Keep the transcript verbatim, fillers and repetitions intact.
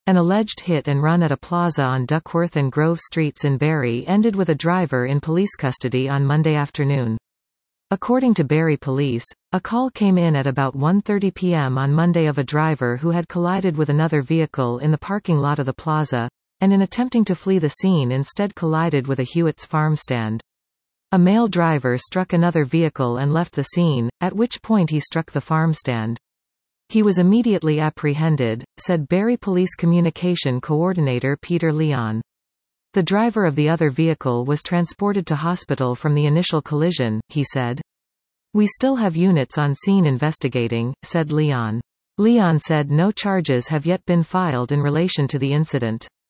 An alleged hit and run at a plaza on Duckworth and Grove Streets in Barrie ended with a driver in police custody on Monday afternoon. According to Barrie Police, a call came in at about one thirty p m on Monday of a driver who had collided with another vehicle in the parking lot of the plaza, and in attempting to flee the scene instead collided with a Hewitt's farm stand. A male driver struck another vehicle and left the scene, at which point he struck the farm stand. He was immediately apprehended, said Barrie Police Communication Coordinator Peter Leon. The driver of the other vehicle was transported to hospital from the initial collision, he said. We still have units on scene investigating, said Leon. Leon said no charges have yet been filed in relation to the incident.